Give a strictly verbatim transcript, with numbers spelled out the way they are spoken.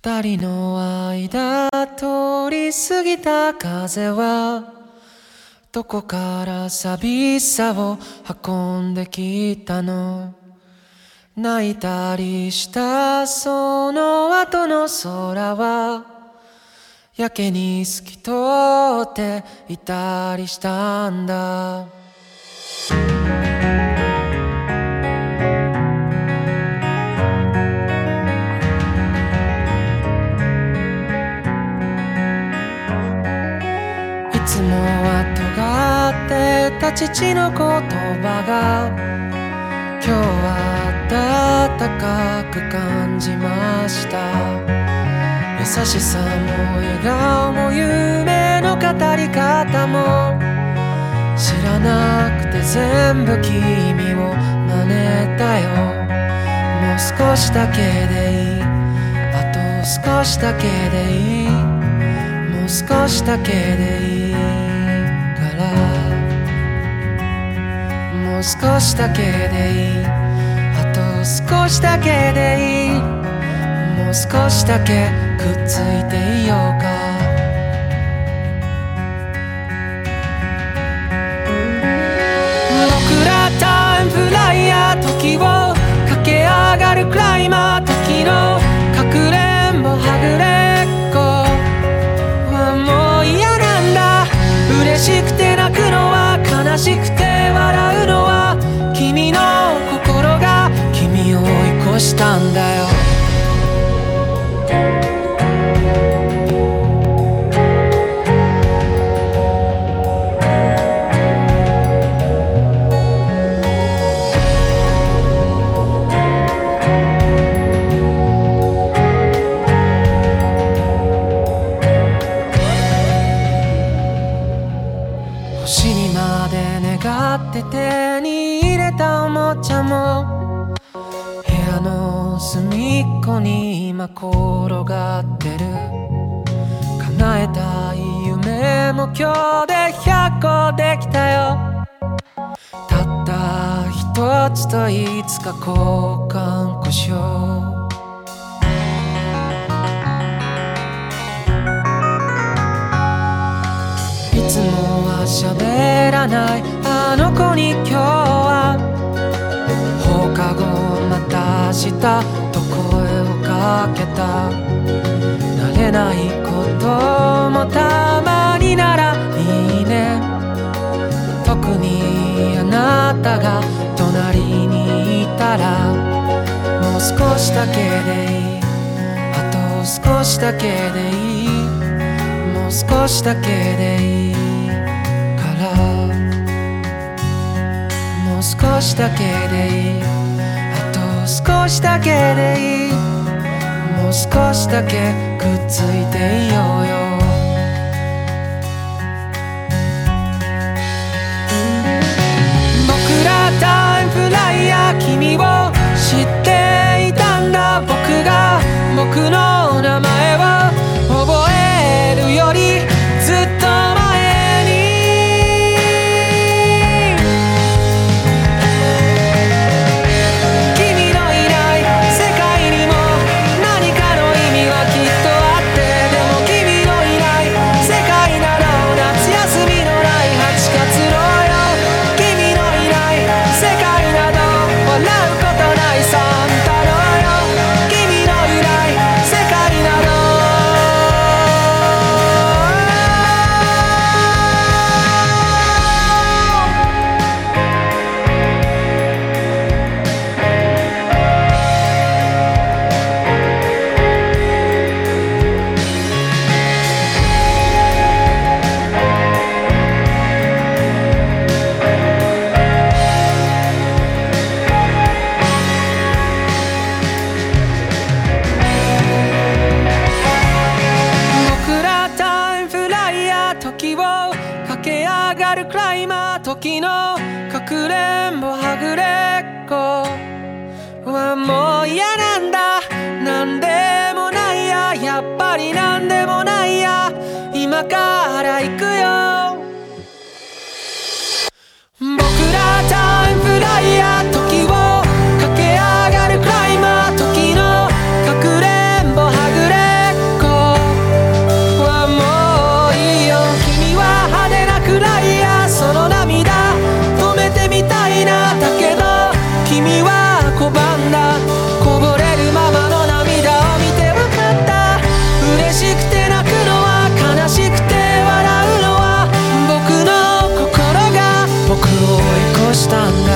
二人の間通り過ぎた風はどこから寂しさを運んできたの。泣いたりしたその後の空はやけに透き通っていたりしたんだ。いつもは尖ってた父の言葉が今日は温かく感じました。優しさも笑顔も夢の語り方も知らなくて全部君を真似たよ。もう少しだけでいい、あと少しだけでいい、もう少しだけでいいから、もう少しだけでいい、あと少しだけでいい、もう少しだけくっついていようか。僕らタイムフライヤー、時を駆け上がるクライマー、時のかくれんぼはぐれっこはもう嫌なんだ。嬉しくて泣くのは悲しくて笑うのは君の心が君を追い越したんだよ。星にまで願って手に入れたおもちゃも部屋の隅っこに今転がってる。叶えたい夢も今日でひゃっこできたよ。たった一つといつか交換こしよう。いつもは喋らないあの子に今日は放課後また明日と声をかけた。慣れないこともたまにならいいね。特にあなたが隣にいたらもう少しだけでいい、あと少しだけでいい、もう少しだけでいいから、もう少しだけでいい、あと少しだけでいい、もう少しだけくっついていようよ。僕らタイムフライヤー、君を知っていたんだ。僕が僕の名前を覚えるよりずっと前に君のいない世界にも何かの意味はきっとあって、でも君のいない世界なら夏休みのないはちがつのよ。君のいない世界など笑うことないサンタのよ。君のいない世界など僕らタイムフライヤー、時を駆け上がるクライマー、時のかくれんぼはぐれっこはもう嫌なんだ。なんでもないや、やっぱりなんでもないや、今から行くよ。僕らタイムフライヤー、時を駆け上がるクライマー、時のかくれんぼはぐれ君は拒んだ。こぼれるままの涙を見て分かった。嬉しくて泣くのは悲しくて笑うのは僕の心が僕を追い越したんだ。